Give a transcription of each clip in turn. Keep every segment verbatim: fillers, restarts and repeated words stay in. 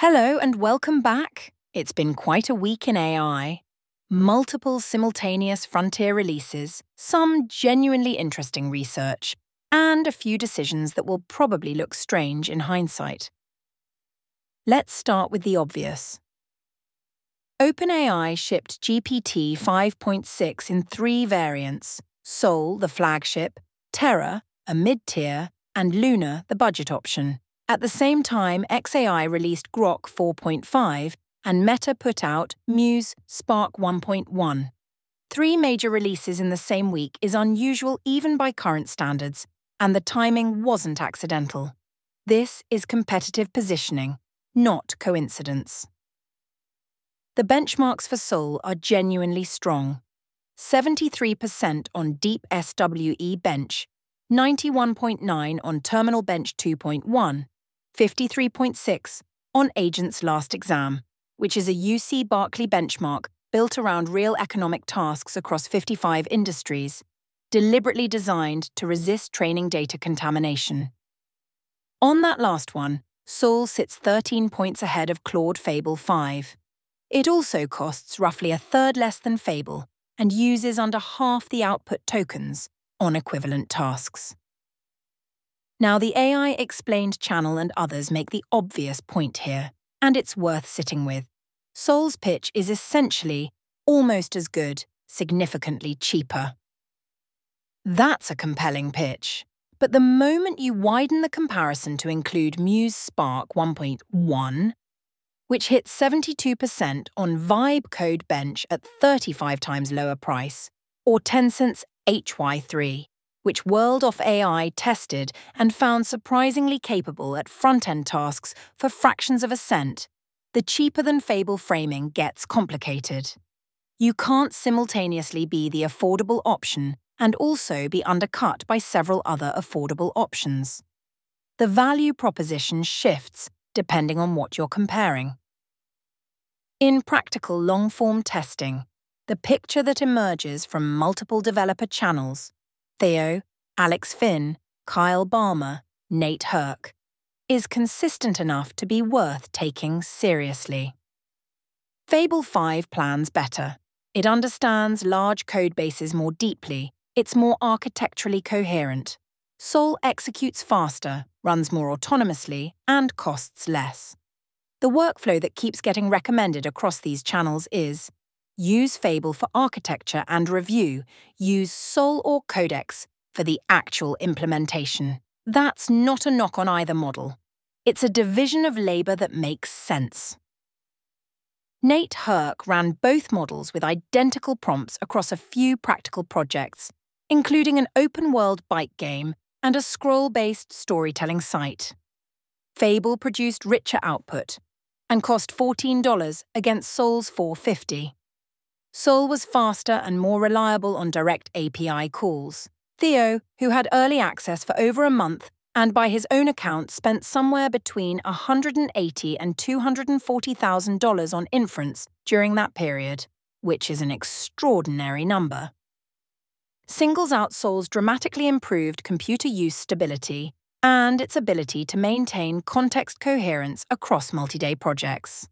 Hello and welcome back. It's been quite a week in A I. Multiple simultaneous frontier releases, some genuinely interesting research, and a few decisions that will probably look strange in hindsight. Let's start with the obvious. OpenAI shipped G P T five point six in three variants: Sol, the flagship, Terra, a mid-tier, and Luna, the budget option. At the same time, xAI released Grok four point five and Meta put out Muse Spark one point one. Three major releases in the same week is unusual even by current standards, and the timing wasn't accidental. This is competitive positioning, not coincidence. The benchmarks for Sol are genuinely strong. seventy-three percent on Deep S W E Bench, ninety-one point nine on Terminal Bench two point one, fifty-three point six on Agent's Last Exam, which is a U C Berkeley benchmark built around real economic tasks across fifty-five industries, deliberately designed to resist training data contamination. On that last one, Sol sits thirteen points ahead of Claude Fable five. It also costs roughly a third less than Fable and uses under half the output tokens on equivalent tasks. Now, the A I Explained channel and others make the obvious point here, and it's worth sitting with. Sol's pitch is essentially almost as good, significantly cheaper. That's a compelling pitch. But the moment you widen the comparison to include Muse Spark one point one, which hits seventy-two percent on Vibe Code Bench at thirty-five times lower price, or Tencent's H Y three, which World.ai tested and found surprisingly capable at front-end tasks for fractions of a cent, the cheaper-than-Fable framing gets complicated. You can't simultaneously be the affordable option and also be undercut by several other affordable options. The value proposition shifts depending on what you're comparing. In practical long-form testing, the picture that emerges from multiple developer channels, Theo, Alex Finn, Kyle Balmer, Nate Herc, is consistent enough to be worth taking seriously. Fable five plans better. It understands large code bases more deeply, it's more architecturally coherent. Sol executes faster, runs more autonomously, and costs less. The workflow that keeps getting recommended across these channels is: use Fable for architecture and review, use Sol or Codex for the actual implementation. That's not a knock on either model. It's a division of labor that makes sense. Nate Herc ran both models with identical prompts across a few practical projects, including an open-world bike game and a scroll-based storytelling site. Fable produced richer output and cost fourteen dollars against Sol's four dollars and fifty cents. Sol was faster and more reliable on direct A P I calls. Theo, who had early access for over a month and by his own account spent somewhere between one hundred eighty thousand dollars and two hundred forty thousand dollars on inference during that period, which is an extraordinary number, singles out Sol's dramatically improved computer use stability and its ability to maintain context coherence across multi-day projects.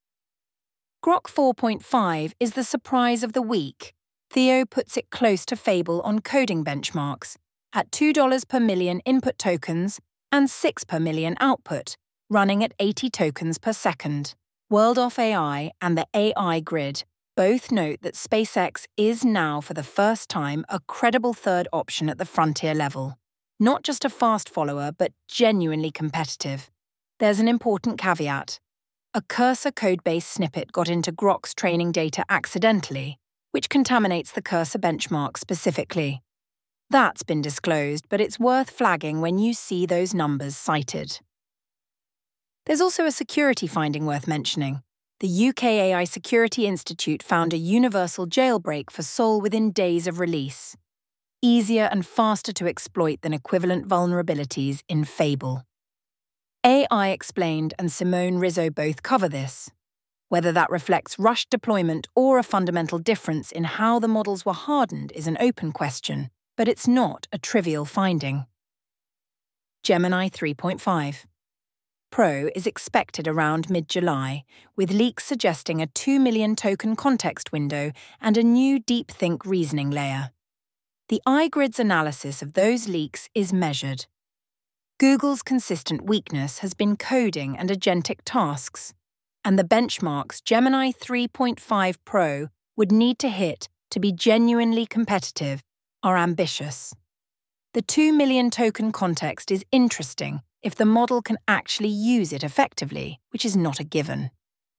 Grok four point five is the surprise of the week. Theo puts it close to Fable on coding benchmarks, at two dollars per million input tokens and six per million output, running at eighty tokens per second. World.ai and the A I Grid both note that SpaceX is now for the first time a credible third option at the frontier level. Not just a fast follower, but genuinely competitive. There's an important caveat. A Cursor codebase snippet got into Grok's training data accidentally, which contaminates the Cursor benchmark specifically. That's been disclosed, but it's worth flagging when you see those numbers cited. There's also a security finding worth mentioning. The U K A I Security Institute found a universal jailbreak for Sol within days of release. Easier and faster to exploit than equivalent vulnerabilities in Fable. A I Explained and Simone Rizzo both cover this. Whether that reflects rushed deployment or a fundamental difference in how the models were hardened is an open question, but it's not a trivial finding. Gemini three point five. Pro is expected around mid-July, with leaks suggesting a two million token context window and a new DeepThink reasoning layer. The iGrid's analysis of those leaks is measured. Google's consistent weakness has been coding and agentic tasks, and the benchmarks Gemini three point five Pro would need to hit to be genuinely competitive are ambitious. The two million token context is interesting if the model can actually use it effectively, which is not a given.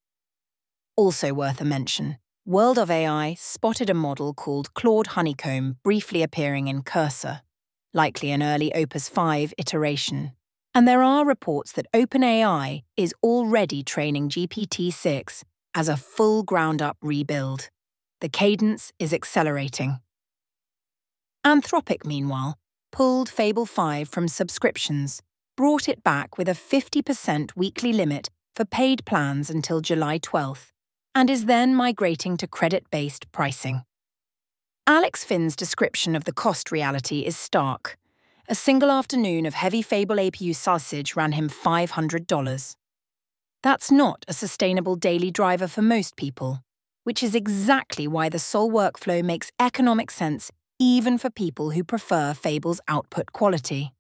Also worth a mention, World of A I spotted a model called Claude Honeycomb briefly appearing in Cursor, likely an early Opus five iteration. And there are reports that OpenAI is already training G P T six as a full ground-up rebuild. The cadence is accelerating. Anthropic, meanwhile, pulled Fable five from subscriptions, brought it back with a fifty percent weekly limit for paid plans until July twelfth, and is then migrating to credit-based pricing. Alex Finn's description of the cost reality is stark. A single afternoon of heavy Fable A P U sausage ran him five hundred dollars. That's not a sustainable daily driver for most people, which is exactly why the Sol workflow makes economic sense even for people who prefer Fable's output quality.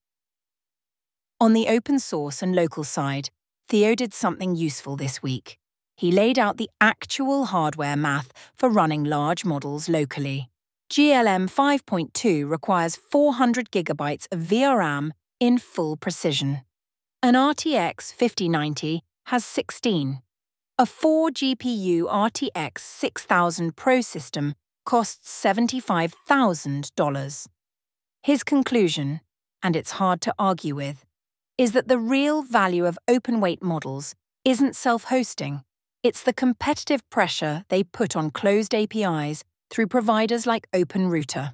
On the open source and local side, Theo did something useful this week. He laid out the actual hardware math for running large models locally. G L M five point two requires four hundred gigabytes of V R A M in full precision. An R T X fifty ninety has sixteen. A four G P U R T X six thousand Pro system costs seventy-five thousand dollars. His conclusion, and it's hard to argue with, is that the real value of open-weight models isn't self-hosting. It's the competitive pressure they put on closed A P Is through providers like OpenRouter.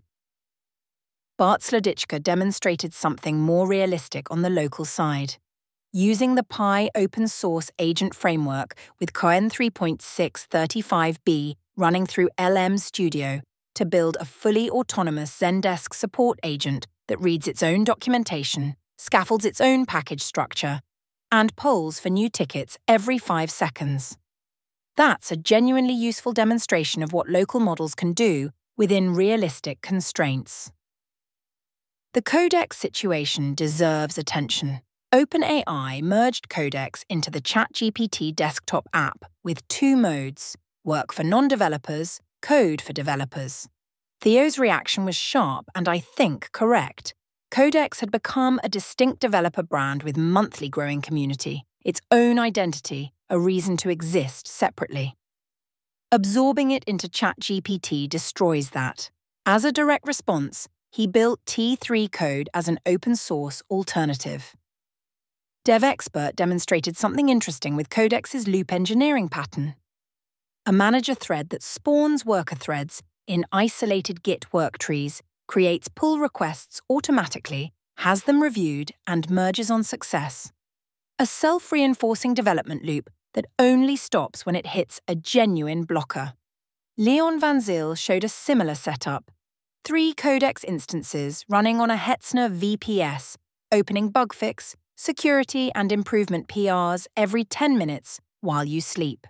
Bart Sladichka demonstrated something more realistic on the local side, using the Pi open-source agent framework with Cohen three point six thirty-five B running through L M Studio to build a fully autonomous Zendesk support agent that reads its own documentation, scaffolds its own package structure, and polls for new tickets every five seconds. That's a genuinely useful demonstration of what local models can do within realistic constraints. The Codex situation deserves attention. OpenAI merged Codex into the ChatGPT desktop app with two modes: work for non-developers, code for developers. Theo's reaction was sharp and I think correct. Codex had become a distinct developer brand with monthly growing community, its own identity, a reason to exist separately. Absorbing it into ChatGPT destroys that. As a direct response, he built T three code as an open-source alternative. DevExpert demonstrated something interesting with Codex's loop engineering pattern. A manager thread that spawns worker threads in isolated Git work trees, creates pull requests automatically, has them reviewed, and merges on success. A self-reinforcing development loop that only stops when it hits a genuine blocker. Leon Van Zyl showed a similar setup. Three Codex instances running on a Hetzner V P S, opening bug fix, security and improvement P Rs every ten minutes while you sleep.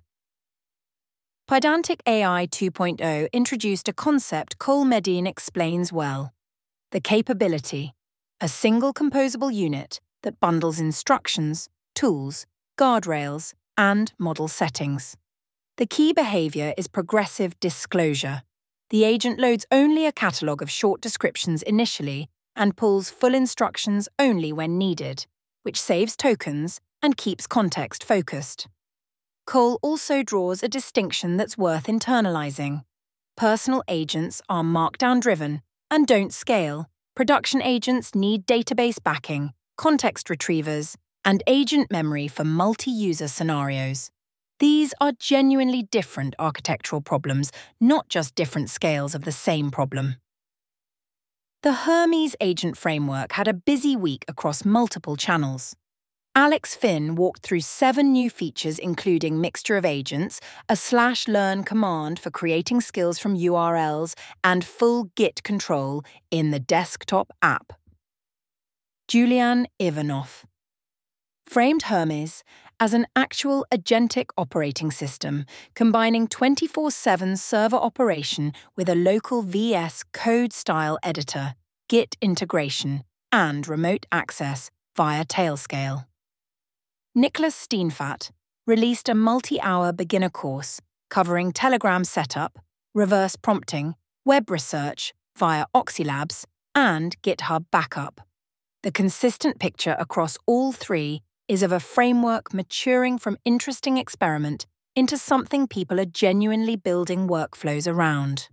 Pydantic A I two point oh introduced a concept Cole Medin explains well. The capability, a single composable unit that bundles instructions, tools, guardrails, and model settings. The key behavior is progressive disclosure. The agent loads only a catalogue of short descriptions initially and pulls full instructions only when needed, which saves tokens and keeps context focused. Cole also draws a distinction that's worth internalizing. Personal agents are markdown-driven and don't scale. Production agents need database backing, context retrievers, and agent memory for multi-user scenarios. These are genuinely different architectural problems, not just different scales of the same problem. The Hermes agent framework had a busy week across multiple channels. Alex Finn walked through seven new features including mixture of agents, a slash learn command for creating skills from U R Ls, and full Git control in the desktop app. Julian Ivanov. framed Hermes as an actual agentic operating system combining twenty-four seven server operation with a local V S Code style editor, Git integration, and remote access via Tailscale. Nicholas Steenfat released a multi-hour beginner course covering Telegram setup, reverse prompting, web research via Oxylabs, and GitHub backup. The consistent picture across all three is of a framework maturing from interesting experiment into something people are genuinely building workflows around.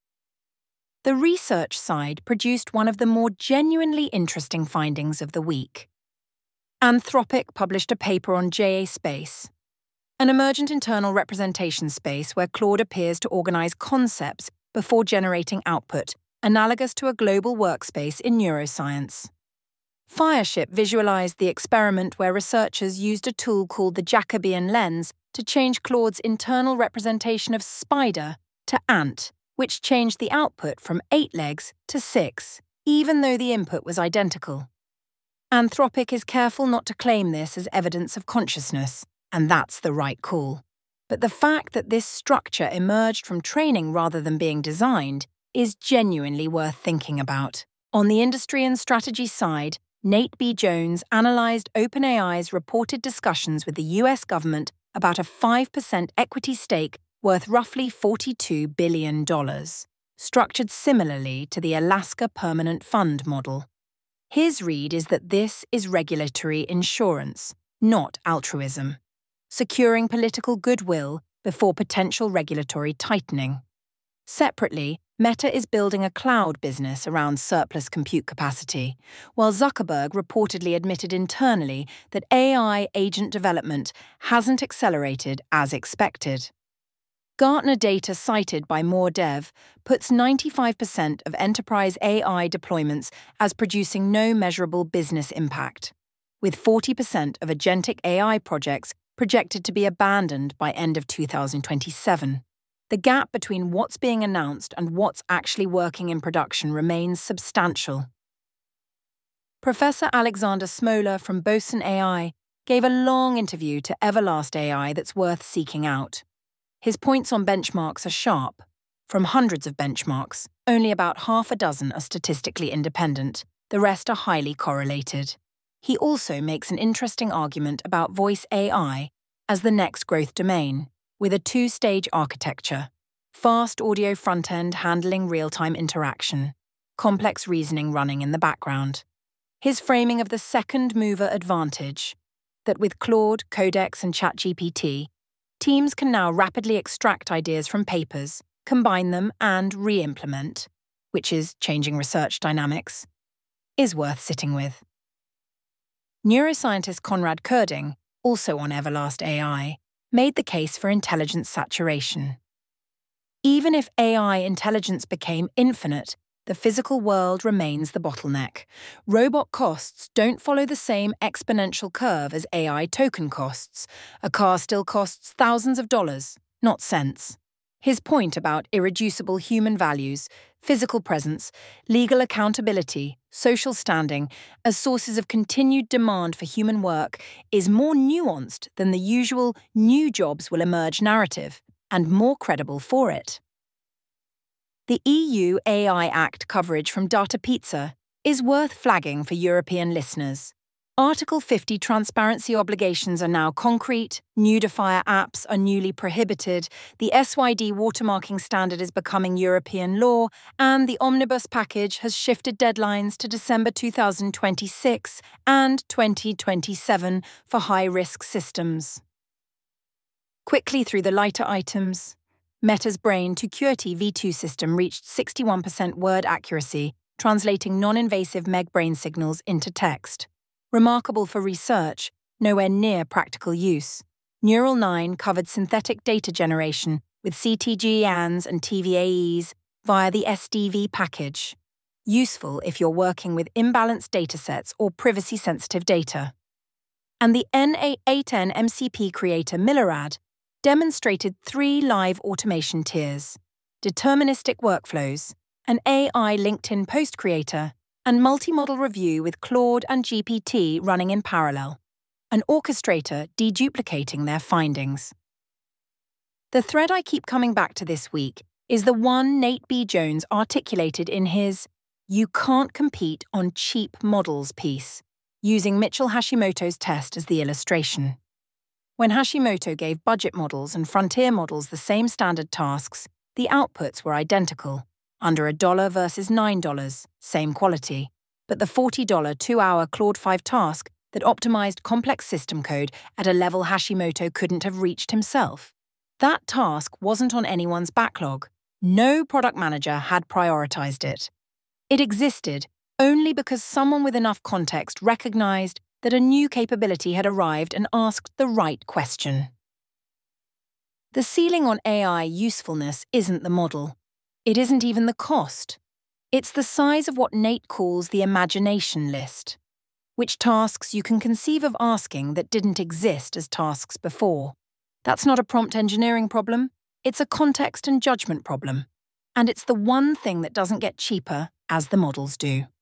The research side produced one of the more genuinely interesting findings of the week. Anthropic published a paper on J A Space, an emergent internal representation space where Claude appears to organize concepts before generating output, analogous to a global workspace in neuroscience. Fireship visualized the experiment where researchers used a tool called the Jacobian lens to change Claude's internal representation of spider to ant, which changed the output from eight legs to six, even though the input was identical. Anthropic is careful not to claim this as evidence of consciousness, and that's the right call. But the fact that this structure emerged from training rather than being designed is genuinely worth thinking about. On the industry and strategy side, Nate B. Jones analyzed OpenAI's reported discussions with the U S government about a five percent equity stake worth roughly forty-two billion dollars, structured similarly to the Alaska Permanent Fund model. His read is that this is regulatory insurance, not altruism, securing political goodwill before potential regulatory tightening. Separately, Meta is building a cloud business around surplus compute capacity, while Zuckerberg reportedly admitted internally that A I agent development hasn't accelerated as expected. Gartner data cited by MoreDev puts ninety-five percent of enterprise A I deployments as producing no measurable business impact, with forty percent of agentic A I projects projected to be abandoned by end of two thousand twenty-seven. The gap between what's being announced and what's actually working in production remains substantial. Professor Alexander Smoler from Boson A I gave a long interview to Everlast A I that's worth seeking out. His points on benchmarks are sharp. From hundreds of benchmarks, only about half a dozen are statistically independent, the rest are highly correlated. He also makes an interesting argument about voice A I as the next growth domain, with a two-stage architecture: fast audio front-end handling real-time interaction, complex reasoning running in the background. His framing of the second mover advantage, that with Claude, Codex, and ChatGPT, teams can now rapidly extract ideas from papers, combine them, and re-implement, which is changing research dynamics, is worth sitting with. Neuroscientist Konrad Kerding, also on Everlast A I, made the case for intelligence saturation. Even if A I intelligence became infinite, the physical world remains the bottleneck. Robot costs don't follow the same exponential curve as A I token costs. A car still costs thousands of dollars, not cents. His point about irreducible human values, physical presence, legal accountability, social standing as sources of continued demand for human work is more nuanced than the usual new jobs will emerge narrative, and more credible for it. The E U A I Act coverage from Data Pizza is worth flagging for European listeners. Article fifty transparency obligations are now concrete, nudifier apps are newly prohibited, the S Y D watermarking standard is becoming European law, and the Omnibus package has shifted deadlines to December two thousand twenty-six and twenty twenty-seven for high-risk systems. Quickly through the lighter items, Meta's Brain to Qwerty V two system reached sixty-one percent word accuracy, translating non-invasive M E G brain signals into text. Remarkable for research, nowhere near practical use. Neural nine covered synthetic data generation with C T G A Ns and T V A Es via the S D V package. Useful if you're working with imbalanced datasets or privacy-sensitive data. And the N A eight N M C P creator Millerad demonstrated three live automation tiers: deterministic workflows, an A I LinkedIn post creator, and multi-model review with Claude and G P T running in parallel. an orchestrator deduplicating their findings. The thread I keep coming back to this week is the one Nate B. Jones articulated in his "You can't compete on cheap models" piece, using Mitchell Hashimoto's test as the illustration. When Hashimoto gave budget models and frontier models the same standard tasks, the outputs were identical, under a dollar versus nine dollars, same quality, but the forty dollar two-hour Claude five task that optimized complex system code at a level Hashimoto couldn't have reached himself. That task wasn't on anyone's backlog. No product manager had prioritized it. It existed only because someone with enough context recognized that a new capability had arrived and asked the right question. The ceiling on A I usefulness isn't the model. It isn't even the cost. It's the size of what Nate calls the imagination list, which tasks you can conceive of asking that didn't exist as tasks before. That's not a prompt engineering problem, it's a context and judgment problem. And it's the one thing that doesn't get cheaper as the models do.